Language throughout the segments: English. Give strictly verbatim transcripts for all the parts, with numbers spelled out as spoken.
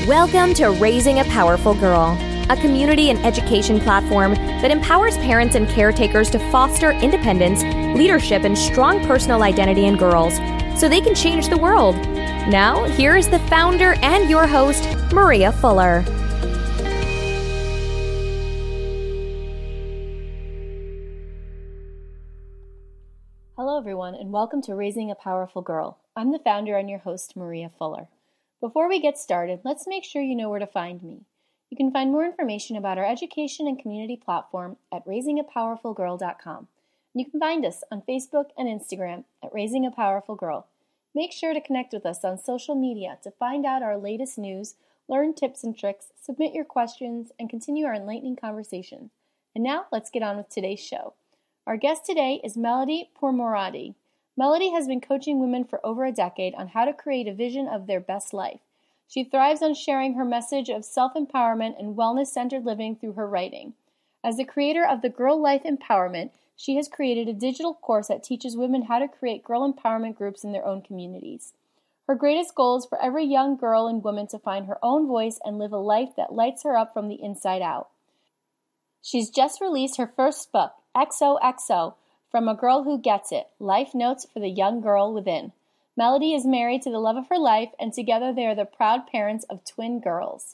Welcome to Raising a Powerful Girl, a community and education platform that empowers parents and caretakers to foster independence, leadership, and strong personal identity in girls so they can change the world. Now, here is the founder and your host, Maria Fuller. Hello, everyone, and welcome to Raising a Powerful Girl. I'm the founder and your host, Maria Fuller. Before we get started, let's make sure you know where to find me. You can find more information about our education and community platform at raising a powerful girl dot com. And you can find us on Facebook and Instagram at Raising a Powerful Girl. Make sure to connect with us on social media to find out our latest news, learn tips and tricks, submit your questions, and continue our enlightening conversation. And now, let's get on with today's show. Our guest today is Melody Pourmoradi. Melody has been coaching women for over a decade on how to create a vision of their best life. She thrives on sharing her message of self-empowerment and wellness-centered living through her writing. As the creator of the Girl Life Empowerment, she has created a digital course that teaches women how to create girl empowerment groups in their own communities. Her greatest goal is for every young girl and woman to find her own voice and live a life that lights her up from the inside out. She's just released her first book, X O X O, From a Girl Who Gets It, Life Notes for the Young Girl Within. Melody is married to the love of her life, and together they are the proud parents of twin girls.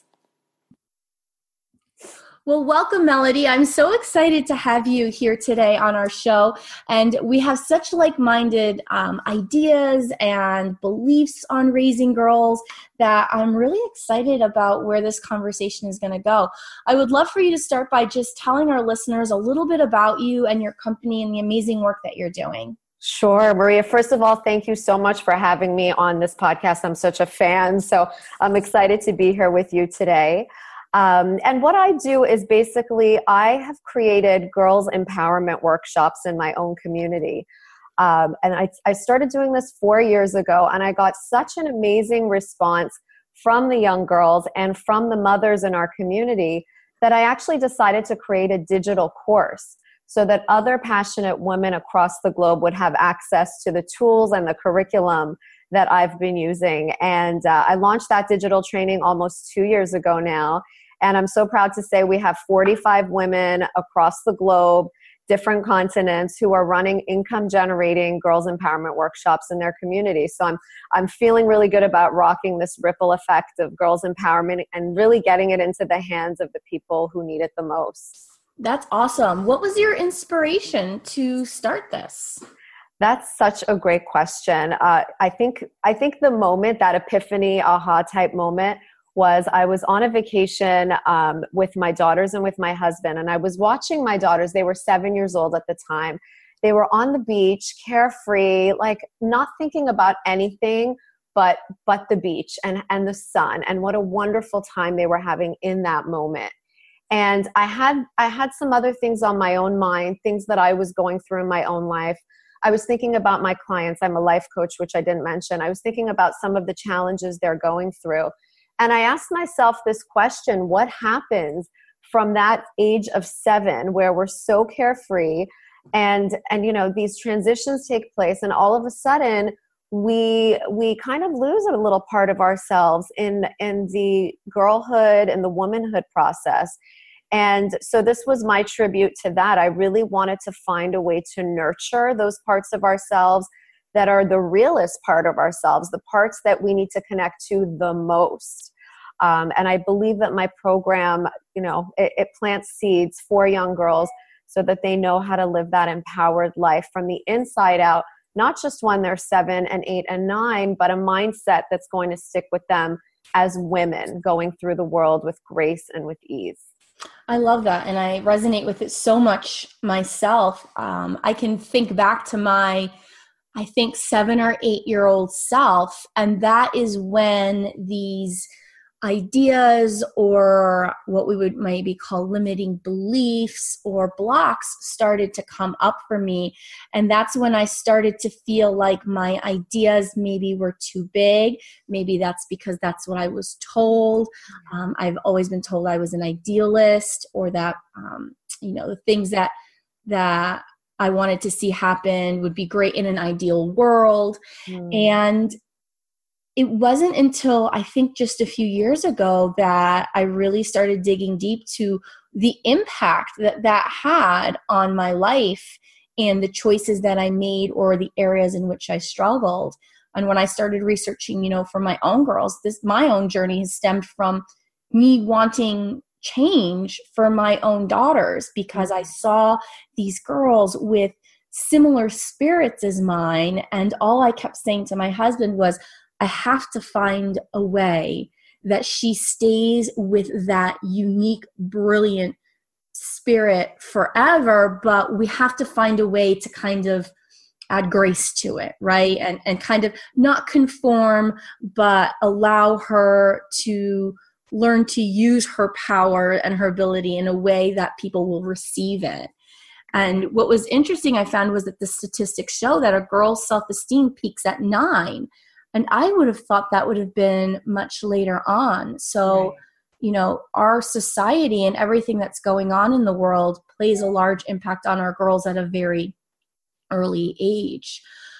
Well, welcome, Melody. I'm so excited to have you here today on our show. And we have such like-minded um, ideas and beliefs on raising girls that I'm really excited about where this conversation is going to go. I would love for you to start by just telling our listeners a little bit about you and your company and the amazing work that you're doing. Sure, Maria. First of all, thank you so much for having me on this podcast. I'm such a fan, so I'm excited to be here with you today. Um, and what I do is basically I have created girls empowerment workshops in my own community. Um, and I, I started doing this four years ago, and I got such an amazing response from the young girls and from the mothers in our community that I actually decided to create a digital course so that other passionate women across the globe would have access to the tools and the curriculum that I've been using. And uh, I launched that digital training almost two years ago now. And I'm so proud to say we have forty-five women across the globe, different continents, who are running income-generating girls empowerment workshops in their community. So I'm I'm feeling really good about rocking this ripple effect of girls empowerment and really getting it into the hands of the people who need it the most. That's awesome. What was your inspiration to start this? That's such a great question. Uh, I think I think the moment, that epiphany, aha type moment, was I was on a vacation um, with my daughters and with my husband, and I was watching my daughters. They were seven years old at the time. They were on the beach, carefree, like not thinking about anything but but the beach and, and the sun, and what a wonderful time they were having in that moment. And I had I had some other things on my own mind, things that I was going through in my own life. I was thinking about my clients. I'm a life coach, which I didn't mention. I was thinking about some of the challenges they're going through. And I asked myself this question: what happens from that age of seven where we're so carefree and, and you know, these transitions take place, and all of a sudden we we kind of lose a little part of ourselves in, in the girlhood and the womanhood process. And so this was my tribute to that. I really wanted to find a way to nurture those parts of ourselves that are the realest part of ourselves, the parts that we need to connect to the most. Um, and I believe that my program, you know, it, it plants seeds for young girls so that they know how to live that empowered life from the inside out, not just when they're seven and eight and nine, but a mindset that's going to stick with them as women going through the world with grace and with ease. I love that, and I resonate with it so much myself. Um, I can think back to my I think seven or eight year old self. And that is when these ideas, or what we would maybe call limiting beliefs or blocks, started to come up for me. And that's when I started to feel like my ideas maybe were too big. Maybe that's because that's what I was told. Um, I've always been told I was an idealist, or that, um, you know, the things that, that I wanted to see happen would be great in an ideal world. Mm. And it wasn't until I think just a few years ago that I really started digging deep to the impact that that had on my life and the choices that I made or the areas in which I struggled. And when I started researching, you know, for my own girls, this, my own journey has stemmed from me wanting change for my own daughters, because I saw these girls with similar spirits as mine. And all I kept saying to my husband was, I have to find a way that she stays with that unique, brilliant spirit forever, but we have to find a way to kind of add grace to it, right? And and kind of not conform, but allow her to learn to use her power and her ability in a way that people will receive it. And what was interesting, I found, was that the statistics show that a girl's self-esteem peaks at nine. And I would have thought that would have been much later on. So, right. you know, our society and everything that's going on in the world plays a large impact on our girls at a very early age.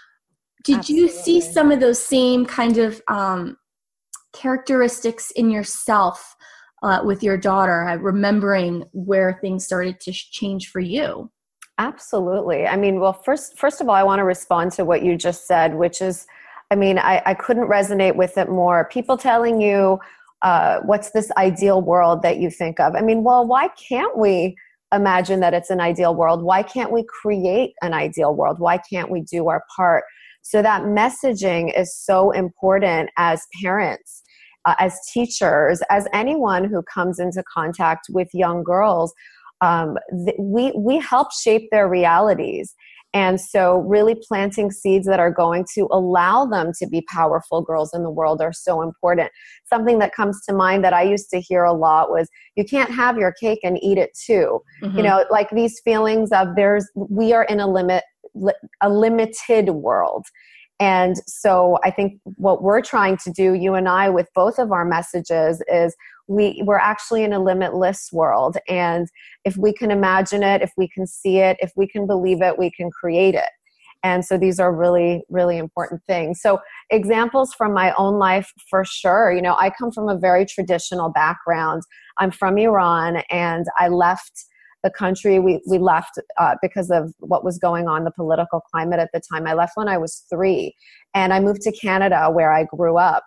Did Absolutely. You see some of those same kind of um, characteristics in yourself uh, with your daughter, uh, remembering where things started to change for you? Absolutely. I mean, well, first, first of all, I want to respond to what you just said, which is, I mean, I, I couldn't resonate with it more. People telling you, uh, what's this ideal world that you think of? I mean, well, why can't we imagine that it's an ideal world? Why can't we create an ideal world? Why can't we do our part? So that messaging is so important as parents, uh, as teachers, as anyone who comes into contact with young girls. Um, th- we, we help shape their realities. And so really planting seeds that are going to allow them to be powerful girls in the world are so important. Something that comes to mind that I used to hear a lot was, you can't have your cake and eat it too. Mm-hmm. You know, like these feelings of there's, we are in a limit, li- a limited world. And so I think what we're trying to do, you and I, with both of our messages is we, we're actually in a limitless world. And if we can imagine it, if we can see it, if we can believe it, we can create it. And so these are really, really important things. So examples from my own life, for sure. You know, I come from a very traditional background. I'm from Iran, and I left the country. We, we left uh, because of what was going on, the political climate at the time. I left when I was three, and I moved to Canada, where I grew up.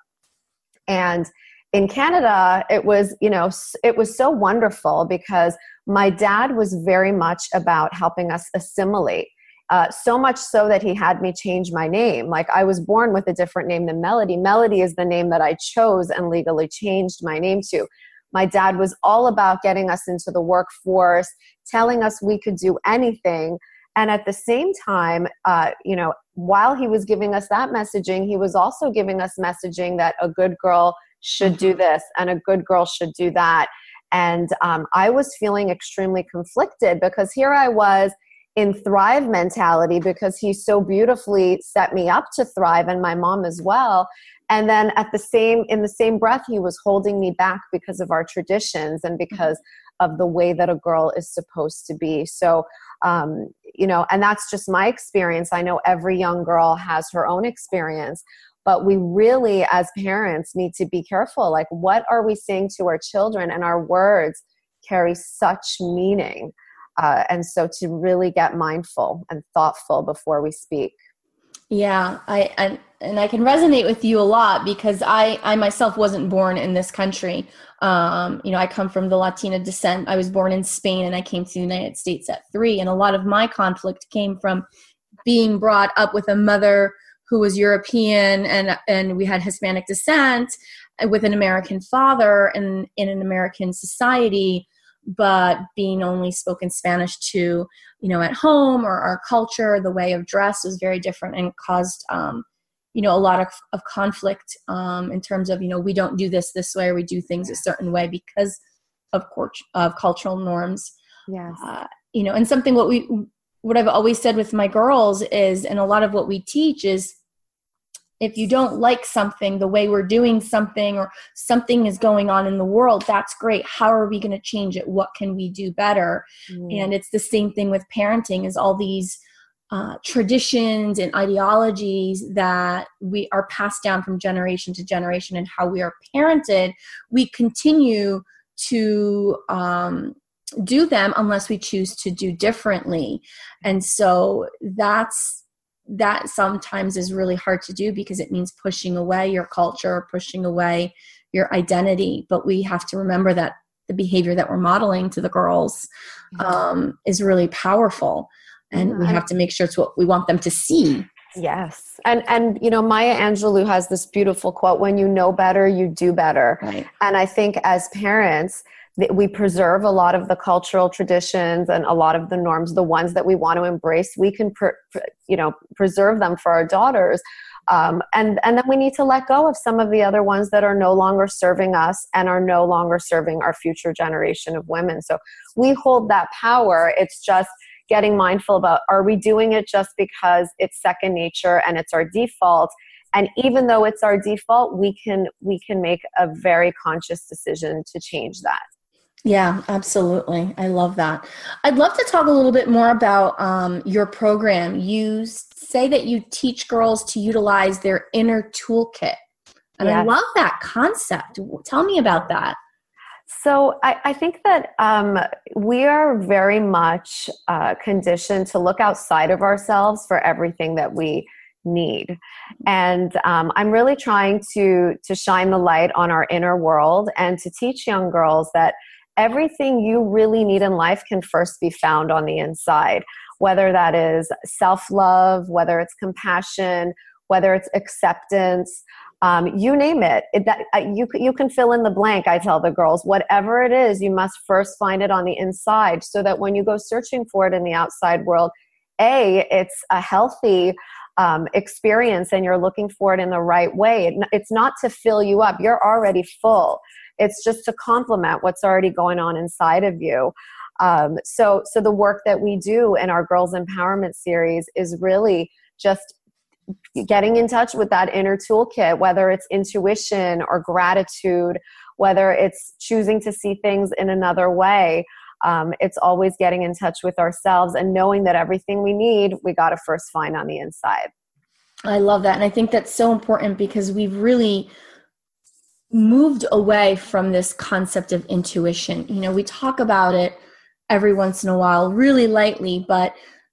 And in Canada, it was, you know, it was so wonderful because my dad was very much about helping us assimilate. Uh, so much so that he had me change my name. Like, I was born with a different name than Melody. Melody is the name that I chose and legally changed my name to. My dad was all about getting us into the workforce, telling us we could do anything. And at the same time, uh, you know, while he was giving us that messaging, he was also giving us messaging that a good girl should do this and a good girl should do that. And um, I was feeling extremely conflicted because here I was in thrive mentality because he so beautifully set me up to thrive, and my mom as well. And then at the same, in the same breath, he was holding me back because of our traditions and because of the way that a girl is supposed to be. So, um, you know, and that's just my experience. I know every young girl has her own experience, but we really, as parents, need to be careful. Like, what are we saying to our children? And our words carry such meaning. Uh, and so to really get mindful and thoughtful before we speak. Yeah, I and, and I can resonate with you a lot because I, I myself wasn't born in this country. Um, you know, I come from the Latina descent. I was born in Spain and I came to the United States at three. And a lot of my conflict came from being brought up with a mother who was European and and we had Hispanic descent, with an American father and in an American society, but being only spoken Spanish to, you know, at home, or our culture, the way of dress was very different and caused, um, you know, a lot of, of conflict um, in terms of, you know, we don't do this this way, or we do things a certain way because of course, of cultural norms. Yes. Uh, you know, and something what we, what I've always said with my girls is, and a lot of what we teach is, if you don't like something, the way we're doing something, or something is going on in the world, that's great. How are we going to change it? What can we do better? Mm. And it's the same thing with parenting, is all these uh, traditions and ideologies that we are passed down from generation to generation and how we are parented, we continue to um, do them unless we choose to do differently. And so that's that sometimes is really hard to do because it means pushing away your culture, pushing away your identity. But we have to remember that the behavior that we're modeling to the girls um, is really powerful. And we have to make sure it's what we want them to see. Yes. And, and, you know, Maya Angelou has this beautiful quote, when you know better, you do better. Right. And I think as parents, th- we preserve a lot of the cultural traditions and a lot of the norms, the ones that we want to embrace. We can, pr- pr- you know, preserve them for our daughters. Um, and, and then we need to let go of some of the other ones that are no longer serving us and are no longer serving our future generation of women. So we hold that power. It's just getting mindful about, are we doing it just because it's second nature and it's our default? And even though it's our default, we can we can make a very conscious decision to change that. Yeah, absolutely. I love that. I'd love to talk a little bit more about um, your program. You say that you teach girls to utilize their inner toolkit. And yes. I love that concept. Tell me about that. So I, I think that um, we are very much uh, conditioned to look outside of ourselves for everything that we need. And um, I'm really trying to, to shine the light on our inner world and to teach young girls that everything you really need in life can first be found on the inside, whether that is self-love, whether it's compassion, whether it's acceptance. Um, you name it. it that, uh, you, you can fill in the blank, I tell the girls. Whatever it is, you must first find it on the inside so that when you go searching for it in the outside world, A, it's a healthy um, experience and you're looking for it in the right way. It, it's not to fill you up. You're already full. It's just to complement what's already going on inside of you. Um, so, so the work that we do in our Girls Empowerment series is really just getting in touch with that inner toolkit, whether it's intuition or gratitude, whether it's choosing to see things in another way. Um, it's always getting in touch with ourselves and knowing that everything we need, we got to first find on the inside. I love that. And I think that's so important because we've really moved away from this concept of intuition. You know, we talk about it every once in a while, really lightly, but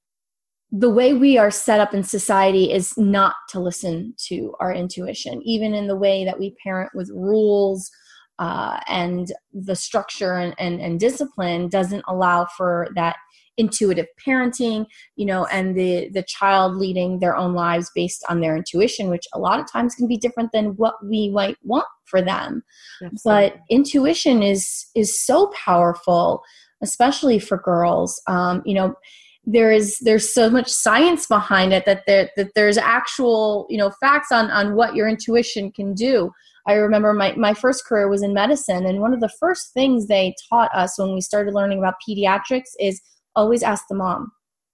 the way we are set up in society is not to listen to our intuition, even in the way that we parent with rules uh, and the structure and, and, and discipline doesn't allow for that intuitive parenting, you know, and the, the child leading their own lives based on their intuition, which a lot of times can be different than what we might want for them. Absolutely. But intuition is, is so powerful, especially for girls. Um, you know, there is, there's so much science behind it that there, that there's actual, you know, facts on, on what your intuition can do. I remember my, my first career was in medicine. And one of the first things they taught us when we started learning about pediatrics is always ask the mom.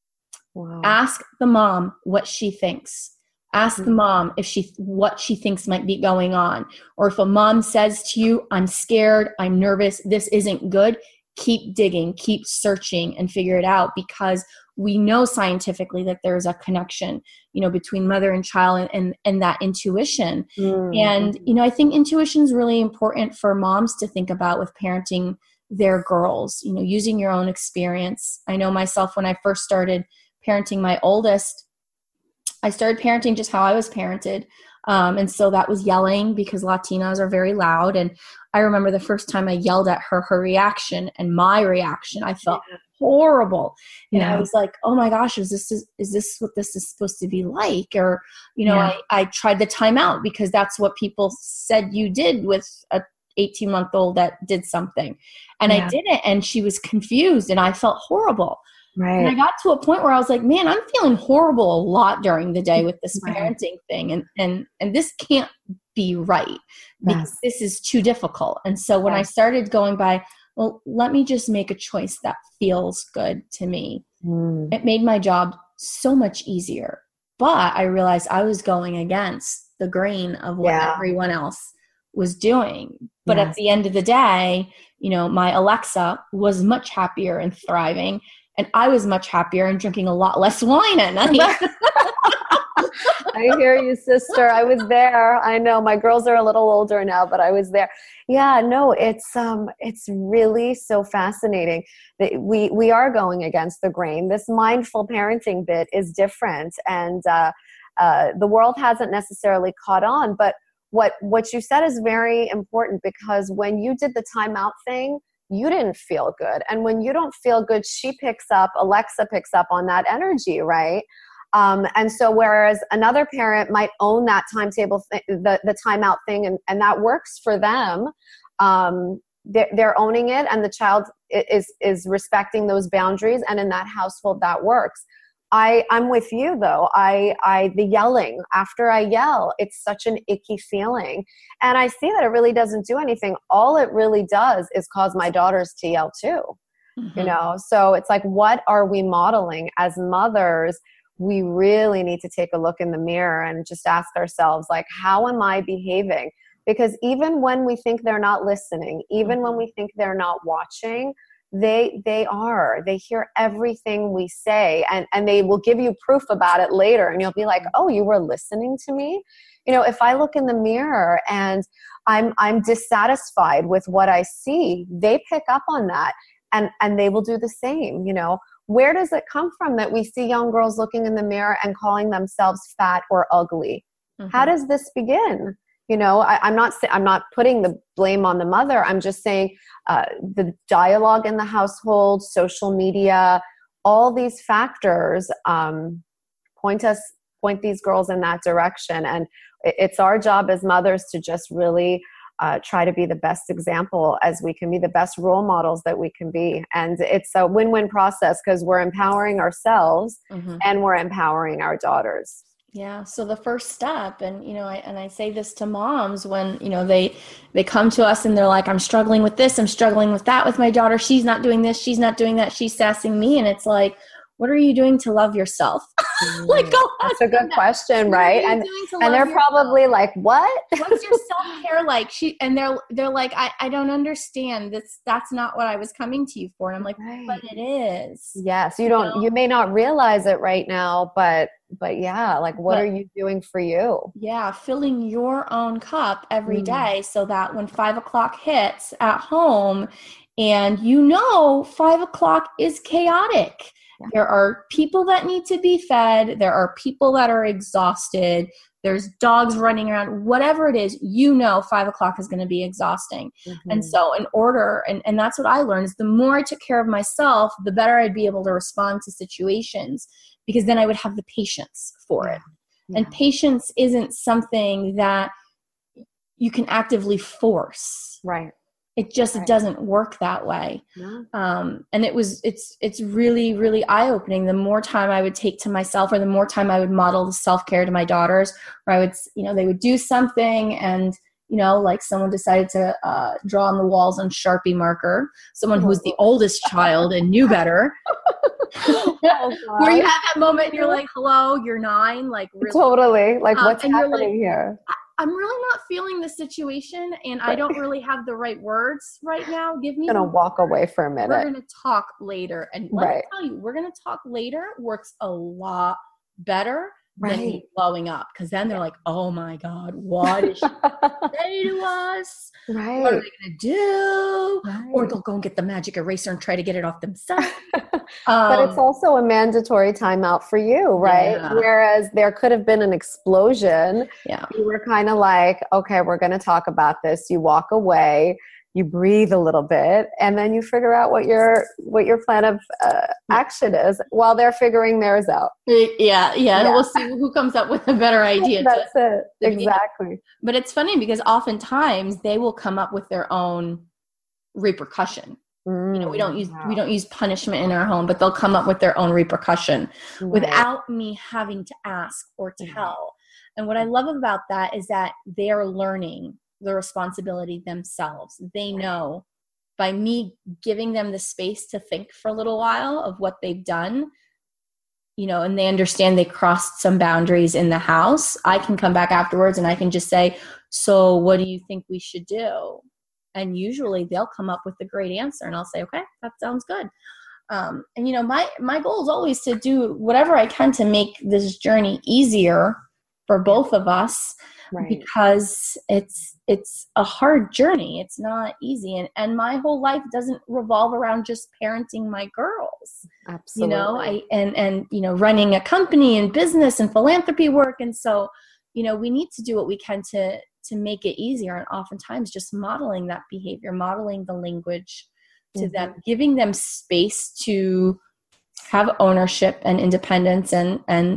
Wow. Ask the mom what she thinks. Ask mm-hmm. the mom if she, what she thinks might be going on. Or if a mom says to you, I'm scared, I'm nervous, this isn't good, keep digging, keep searching and figure it out, because we know scientifically that there's a connection, you know, between mother and child and, and, and that intuition. Mm-hmm. And, you know, I think intuition is really important for moms to think about with parenting their girls, you know, using your own experience. I know myself when I first started parenting my oldest, I started parenting just how I was parented. Um, and so that was yelling, because Latinas are very loud. And I remember the first time I yelled at her, her reaction and my reaction, I felt yeah. horrible. And yeah. I was like, oh my gosh, is this, is, is this what this is supposed to be like? Or, you know, yeah. I, I tried the timeout because that's what people said you did with a eighteen month old that did something. And yeah. I did it, and she was confused and I felt horrible. Right. And I got to a point where I was like, man, I'm feeling horrible a lot during the day with this right. parenting thing. And, and, and this can't be right because yes. this is too difficult. And so when yes. I started going by, well, let me just make a choice that feels good to me. Mm. It made my job so much easier. But I realized I was going against the grain of what yeah. everyone else was doing. But yes. at the end of the day, you know, my Alexa was much happier and thriving. And I was much happier and drinking a lot less wine at night. I hear you, sister. I was there. I know my girls are a little older now, but I was there. Yeah, no, it's um, it's really so fascinating that we we are going against the grain. This mindful parenting bit is different, and uh, uh, the world hasn't necessarily caught on. But what what you said is very important, because when you did the timeout thing, you didn't feel good, and when you don't feel good, she picks up, Alexa picks up on that energy, right? Um, and so whereas another parent might own that timetable, th- the, the timeout thing, and, and that works for them, um, they're, they're owning it, and the child is, is respecting those boundaries. And in that household, that works. I, I'm with you though. I, I, the yelling, after I yell, it's such an icky feeling. And I see that it really doesn't do anything. All it really does is cause my daughters to yell too, mm-hmm. you know? So it's like, what are we modeling as mothers? We really need to take a look in the mirror and just ask ourselves, like, how am I behaving? Because even when we think they're not listening, even mm-hmm. when we think they're not watching, they they are. They hear everything we say, and, and they will give you proof about it later. And you'll be like, oh, you were listening to me? You know, if I look in the mirror and I'm I'm dissatisfied with what I see, they pick up on that, and, and they will do the same, you know. Where does it come from that we see young girls looking in the mirror and calling themselves fat or ugly? Mm-hmm. How does this begin? You know, I, I'm not I'm not putting the blame on the mother. I'm just saying uh, the dialogue in the household, social media, all these factors um, point us point these girls in that direction. And it's our job as mothers to just really Uh, try to be the best example as we can be, the best role models that we can be. And it's a win-win process, because we're empowering ourselves mm-hmm. and we're empowering our daughters. Yeah. So the first step, and, you know, I, and I say this to moms when, you know, they, they come to us and they're like, I'm struggling with this, I'm struggling with that with my daughter. She's not doing this. She's not doing that. She's sassing me. And it's like, what are you doing to love yourself? Like, go That's a good that. question, what right? And and they're yourself? probably like, what? What's your self-care like? She and they're they're like, I, I don't understand. That's that's not what I was coming to you for. And I'm like, right. But it is. Yes, you don't. You know? You may not realize it right now, but but yeah, like, what but, are you doing for you? Yeah, filling your own cup every mm. day, so that when five o'clock hits at home, and you know five o'clock is chaotic. There are people that need to be fed. There are people that are exhausted. There's dogs running around. Whatever it is, you know, five o'clock is going to be exhausting. Mm-hmm. And so in order, and, and that's what I learned, is the more I took care of myself, the better I'd be able to respond to situations, because then I would have the patience for it. Yeah. And patience isn't something that you can actively force. Right. It just right. doesn't work that way. Yeah. Um, and it was, it's, it's really, really eye-opening. The more time I would take to myself, or the more time I would model the self-care to my daughters, where I would, you know, they would do something and, you know, like someone decided to uh, draw on the walls on Sharpie marker, someone who was the oldest child and knew better. Oh, where you have that moment and you're like, hello, you're nine. Like, really? Totally. Like, um, what's happening like, here? I'm really not feeling the situation, and I don't really have the right words right now. Give me. I'm gonna walk away for a minute. We're gonna talk later, and let right. me tell you, we're gonna talk later works a lot better right. than me blowing up, because then they're like, "Oh my God, what is she gonna say to us? Right? What are they gonna do?" Right. Or they'll go and get the magic eraser and try to get it off themselves. Um, but it's also a mandatory timeout for you, right? Yeah. Whereas there could have been an explosion. Yeah. You were kind of like, okay, we're going to talk about this. You walk away, you breathe a little bit, and then you figure out what your what your plan of uh, action is while they're figuring theirs out. Yeah, yeah, yeah. And we'll see who comes up with a better idea. That's to, it. Exactly. But it's funny because oftentimes they will come up with their own repercussion. You know, we don't use wow. we don't use punishment in our home, but they'll come up with their own repercussion right. without me having to ask or tell. Mm-hmm. And what I love about that is that they are learning the responsibility themselves. They know by me giving them the space to think for a little while of what they've done, you know, and they understand they crossed some boundaries in the house. I can come back afterwards and I can just say, so what do you think we should do? And usually they'll come up with a great answer, and I'll say, okay, that sounds good. Um, and, you know, my, my goal is always to do whatever I can to make this journey easier for both of us, right? Because it's, it's a hard journey. It's not easy. And, and my whole life doesn't revolve around just parenting my girls. Absolutely. You know, I, and, and, you know, running a company and business and philanthropy work. And so, you know, we need to do what we can to, to make it easier. And oftentimes just modeling that behavior, modeling the language to mm-hmm. them, giving them space to have ownership and independence. And, and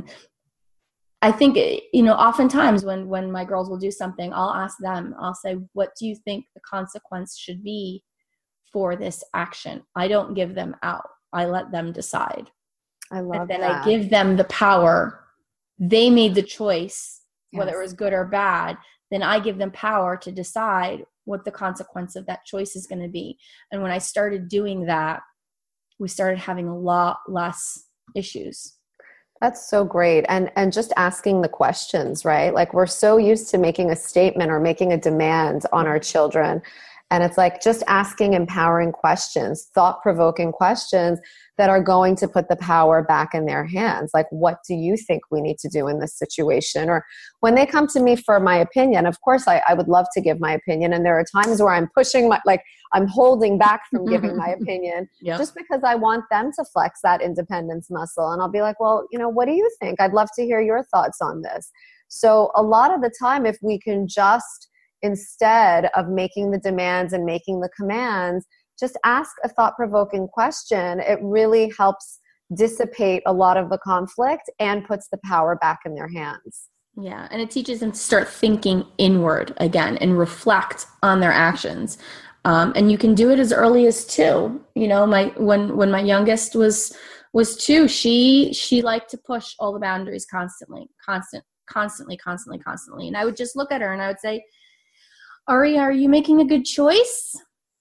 I think, you know, oftentimes when, when my girls will do something, I'll ask them, I'll say, what do you think the consequence should be for this action? I don't give them out. I let them decide. I love and then that. I give them the power. They made the choice, yes. whether it was good or bad. Then I give them power to decide what the consequence of that choice is going to be. And when I started doing that, we started having a lot less issues. That's so great. And and just asking the questions, right? Like we're so used to making a statement or making a demand on our children. And it's like just asking empowering questions, thought-provoking questions that are going to put the power back in their hands. Like, what do you think we need to do in this situation? Or when they come to me for my opinion, of course, I, I would love to give my opinion. And there are times where I'm pushing my, like I'm holding back from giving my opinion yep. just because I want them to flex that independence muscle. And I'll be like, well, you know, what do you think? I'd love to hear your thoughts on this. So a lot of the time, if we can just, instead of making the demands and making the commands, just ask a thought-provoking question, it really helps dissipate a lot of the conflict and puts the power back in their hands. Yeah, and it teaches them to start thinking inward again and reflect on their actions. Um, and you can do it as early as two. You know, my when when my youngest was was two, she she liked to push all the boundaries constantly, constant, constantly, constantly, constantly. And I would just look at her and I would say, Ari, are you making a good choice?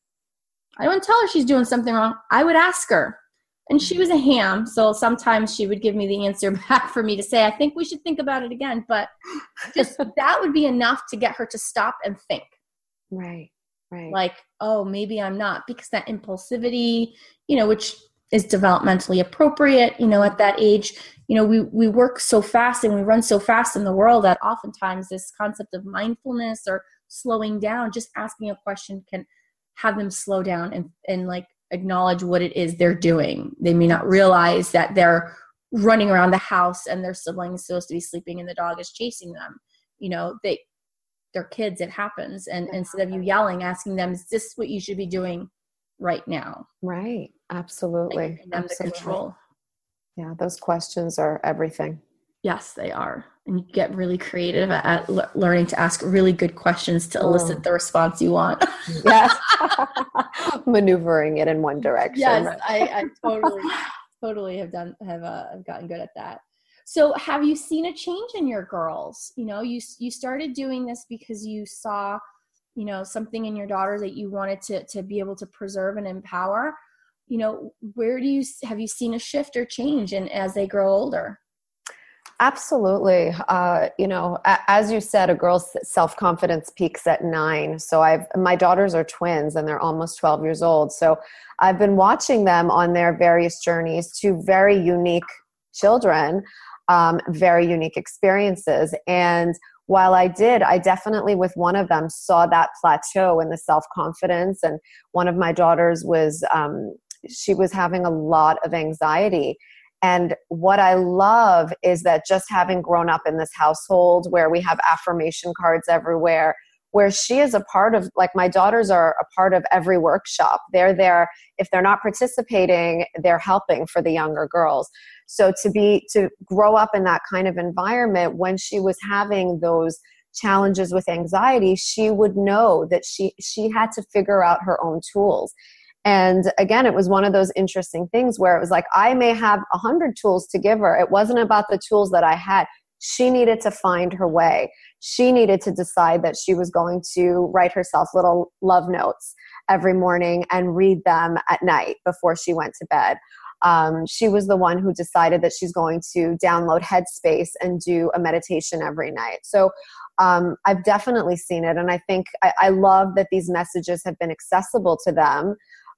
I wouldn't tell her she's doing something wrong. I would ask her. And she was a ham, so sometimes she would give me the answer back for me to say, I think we should think about it again. But just that would be enough to get her to stop and think. Right, right. Like, oh, maybe I'm not. Because that impulsivity, you know, which is developmentally appropriate, you know, at that age, you know, we, we work so fast and we run so fast in the world that oftentimes this concept of mindfulness or slowing down, just asking a question can have them slow down and, and like acknowledge what it is they're doing. They may not realize that they're running around the house and their sibling is supposed to be sleeping and the dog is chasing them. You know, they, they're kids, it happens. And instead of you yelling, asking them, is this what you should be doing right now? Right. Absolutely. Like, them Absolutely. The control. Yeah. Those questions are everything. Yes, they are. And you get really creative at, at le- learning to ask really good questions to elicit oh. the response you want. Yes. Maneuvering it in one direction. Yes, I, I totally, totally have done, have, uh, have gotten good at that. So have you seen a change in your girls? You know, you, you started doing this because you saw, you know, something in your daughter that you wanted to, to be able to preserve and empower. You know, where do you, have you seen a shift or change in as they grow older? Absolutely. Uh, you know, a- as you said, a girl's self-confidence peaks at nine. So I've, my daughters are twins and they're almost twelve years old. So I've been watching them on their various journeys to very unique children, um, very unique experiences. And while I did, I definitely with one of them saw that plateau in the self-confidence. And one of my daughters was, um, she was having a lot of anxiety. And what I love is that just having grown up in this household where we have affirmation cards everywhere, where she is a part of, like my daughters are a part of every workshop. They're there. If they're not participating, they're helping for the younger girls. So to be, to grow up in that kind of environment, when she was having those challenges with anxiety, she would know that she, she had to figure out her own tools. And again, it was one of those interesting things where it was like, I may have a hundred tools to give her. It wasn't about the tools that I had. She needed to find her way. She needed to decide that she was going to write herself little love notes every morning and read them at night before she went to bed. Um, she was the one who decided that she's going to download Headspace and do a meditation every night. So um, I've definitely seen it. And I think I, I love that these messages have been accessible to them.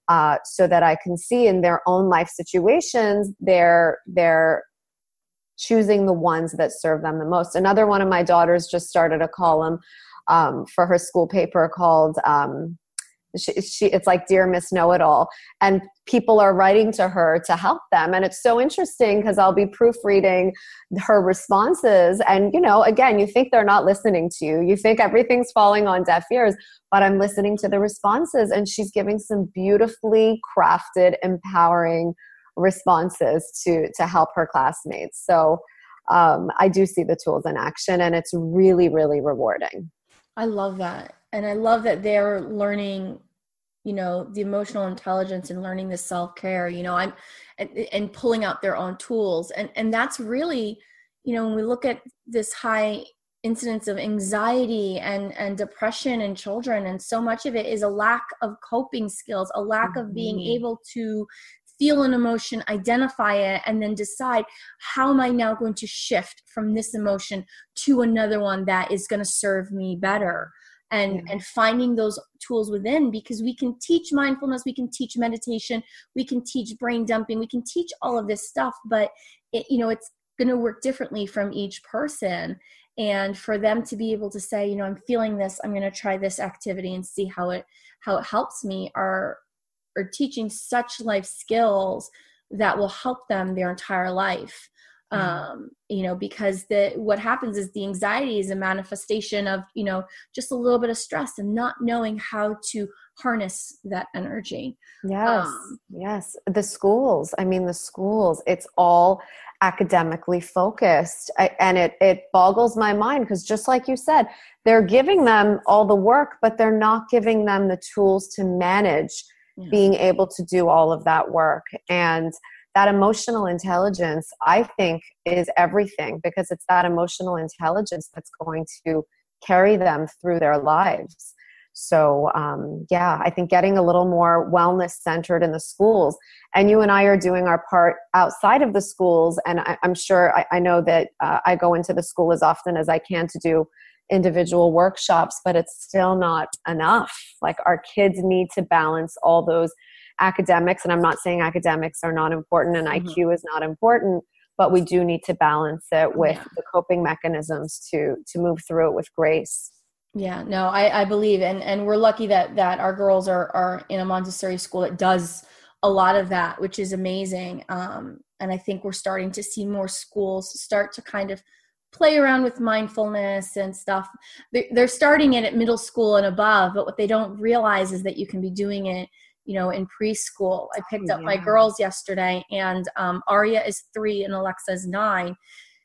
uh, so that I can see in their own life situations, they're, they're choosing the ones that serve them the most. Another one of my daughters just started a column um, for her school paper called, um, she, she, it's like Dear Miss Know-It-All. And people are writing to her to help them. And it's so interesting because I'll be proofreading her responses. And, you know, again, you think they're not listening to you. You think everything's falling on deaf ears, but I'm listening to the responses. And she's giving some beautifully crafted, empowering responses to, to help her classmates. So um, I do see the tools in action, and it's really, really rewarding. I love that. And I love that they're learning, you know, the emotional intelligence and learning the self-care, you know, I'm, and, and pulling out their own tools. And, and that's really, you know, when we look at this high incidence of anxiety and, and depression in children, and so much of it is a lack of coping skills, a lack mm-hmm. of being able to feel an emotion, identify it, and then decide, how am I now going to shift from this emotion to another one that is going to serve me better? And, yeah. and finding those tools within, because we can teach mindfulness, we can teach meditation, we can teach brain dumping, we can teach all of this stuff, but it, you know, it's going to work differently from each person. And for them to be able to say, you know, I'm feeling this, I'm going to try this activity and see how it, how it helps me, are, are teaching such life skills that will help them their entire life. Um, you know, because the, what happens is the anxiety is a manifestation of, you know, just a little bit of stress and not knowing how to harness that energy. Yes. Um, yes. The schools, I mean, the schools, it's all academically focused. I, and it, it boggles my mind because just like you said, they're giving them all the work, but they're not giving them the tools to manage yeah. being able to do all of that work. And that emotional intelligence, I think, is everything, because it's that emotional intelligence that's going to carry them through their lives. So, um, yeah, I think getting a little more wellness centered in the schools, and you and I are doing our part outside of the schools. And I, I'm sure, I, I know that uh, I go into the school as often as I can to do individual workshops, but it's still not enough. Like, our kids need to balance all those academics, and I'm not saying academics are not important and mm-hmm. I Q is not important, but we do need to balance it with yeah. the coping mechanisms to to move through it with grace. Yeah, no, I, I believe, and, and we're lucky that that our girls are are in a Montessori school that does a lot of that, which is amazing. Um, and I think we're starting to see more schools start to kind of play around with mindfulness and stuff. They're, they're starting it at middle school and above, but what they don't realize is that you can be doing it, you know, in preschool. I picked up yeah. my girls yesterday, and um, Aria is three and Alexa is nine.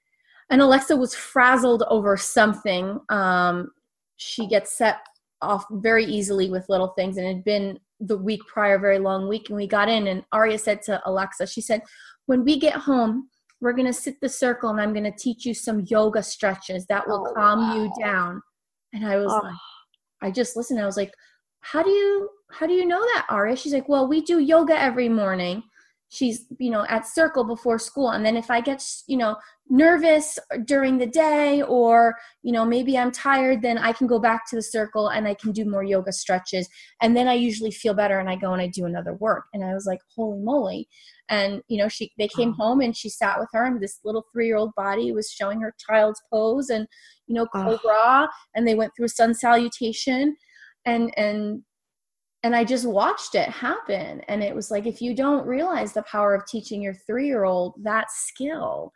And Alexa was frazzled over something. Um, she gets set off very easily with little things, and it had been the week prior, very long week. And we got in, and Aria said to Alexa, she said, when we get home, we're going to sit the circle and I'm going to teach you some yoga stretches that will oh, calm wow. you down. And I was oh. like, I just listened. I was like, how do you, how do you know that, Aria? She's like, well, we do yoga every morning. She's, you know, at circle before school. And then if I get, you know, nervous during the day, or, you know, maybe I'm tired, then I can go back to the circle and I can do more yoga stretches. And then I usually feel better and I go and I do another work. And I was like, holy moly. And, you know, she, they came oh. home and she sat with her, and this little three-year-old body was showing her child's pose and, you know, cobra, oh. and they went through a sun salutation, and, and, And I just watched it happen. And it was like, if you don't realize the power of teaching your three-year-old that skill,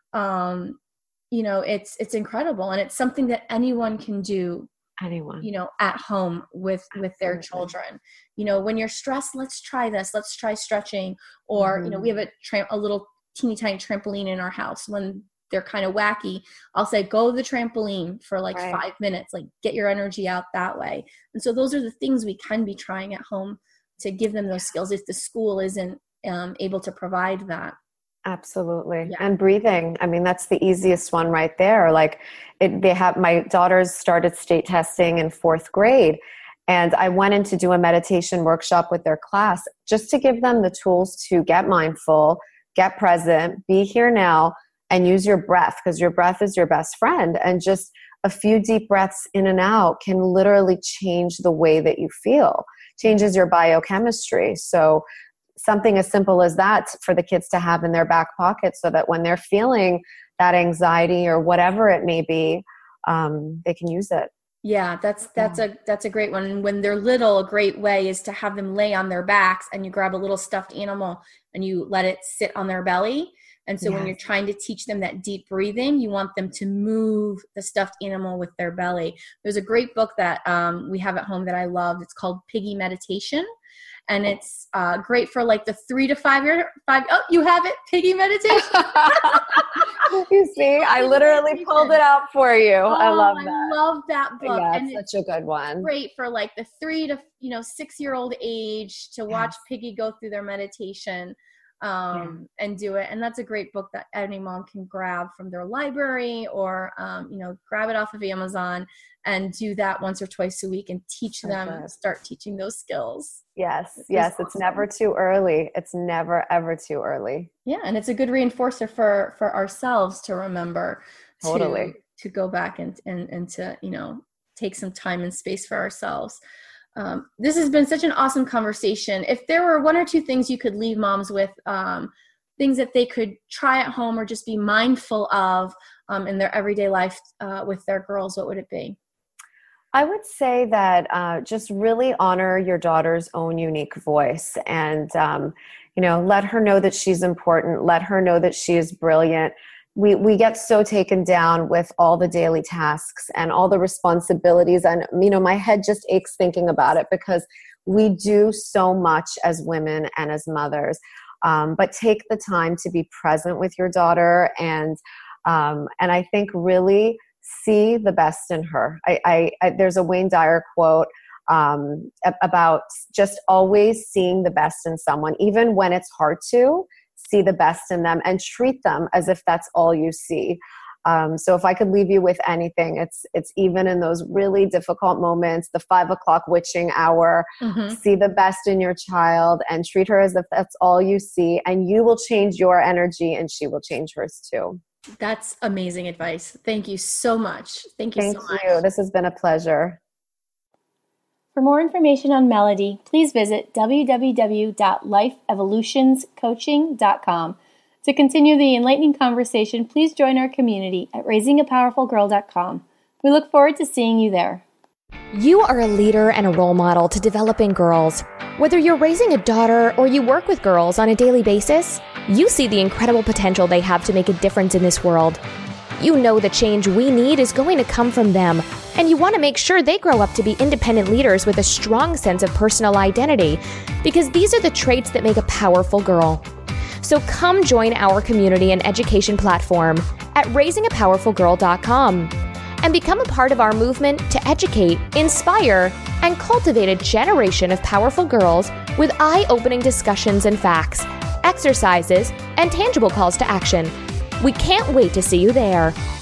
um, you know, it's, it's incredible. And it's something that anyone can do, anyone, you know, at home with, Absolutely. with their children. You know, when you're stressed, let's try this, let's try stretching. Or, mm-hmm. you know, we have a, tra- a little teeny tiny trampoline in our house. When they're kind of wacky, I'll say, go to the trampoline for like right. five minutes, like get your energy out that way. And so those are the things we can be trying at home to give them those skills if the school isn't um, able to provide that. Absolutely. Yeah. And breathing. I mean, that's the easiest one right there. Like it, they have, my daughters started state testing in fourth grade, and I went in to do a meditation workshop with their class just to give them the tools to get mindful, get present, be here now, and use your breath, because your breath is your best friend. And just a few deep breaths in and out can literally change the way that you feel. changes your biochemistry. So something as simple as that for the kids to have in their back pocket so that when they're feeling that anxiety or whatever it may be, um, they can use it. Yeah, that's that's yeah. a that's a great one. And when they're little, a great way is to have them lay on their backs and you grab a little stuffed animal and you let it sit on their belly. And so yes. when you're trying to teach them that deep breathing, you want them to move the stuffed animal with their belly. There's a great book that um, we have at home that I love. It's called Piggy Meditation. And it's uh, great for like the three to five year, five. Oh, you have it, Piggy Meditation. You see, I literally pulled it out for you. Oh, I love that. I love that book. Yeah, and it's such a good one. Great for like the three to you know six year old age to watch yes. Piggy go through their meditation. Um, yeah. and do it. And that's a great book that any mom can grab from their library or, um, you know, grab it off of Amazon and do that once or twice a week and teach them, okay. start teaching those skills. Yes. It's yes. Awesome. It's never too early. It's never, ever too early. Yeah. And it's a good reinforcer for, for ourselves to remember totally to, to go back and, and, and to, you know, take some time and space for ourselves. Um, this has been such an awesome conversation. If there were one or two things you could leave moms with, um, things that they could try at home or just be mindful of um, in their everyday life uh, with their girls, what would it be? I would say that uh, just really honor your daughter's own unique voice and, um, you know, let her know that she's important. Let her know that she is brilliant. We we get so taken down with all the daily tasks and all the responsibilities. And, you know, my head just aches thinking about it because we do so much as women and as mothers. Um, but take the time to be present with your daughter and um, and I think really see the best in her. I, I, I there's a Wayne Dyer quote um, about just always seeing the best in someone, even when it's hard to. See the best in them and treat them as if that's all you see. Um, so if I could leave you with anything, it's it's even in those really difficult moments, the five o'clock witching hour, mm-hmm. see the best in your child and treat her as if that's all you see, and you will change your energy and she will change hers too. That's amazing advice. Thank you so much. Thank you Thank so much. Thank you. This has been a pleasure. For more information on Melody, please visit w w w dot life evolutions coaching dot com. To continue the enlightening conversation, please join our community at raising a powerful girl dot com. We look forward to seeing you there. You are a leader and a role model to developing girls. Whether you're raising a daughter or you work with girls on a daily basis, you see the incredible potential they have to make a difference in this world. You know the change we need is going to come from them, and you want to make sure they grow up to be independent leaders with a strong sense of personal identity, because these are the traits that make a powerful girl. So come join our community and education platform at raising a powerful girl dot com and become a part of our movement to educate, inspire, and cultivate a generation of powerful girls with eye-opening discussions and facts, exercises, and tangible calls to action. We can't wait to see you there.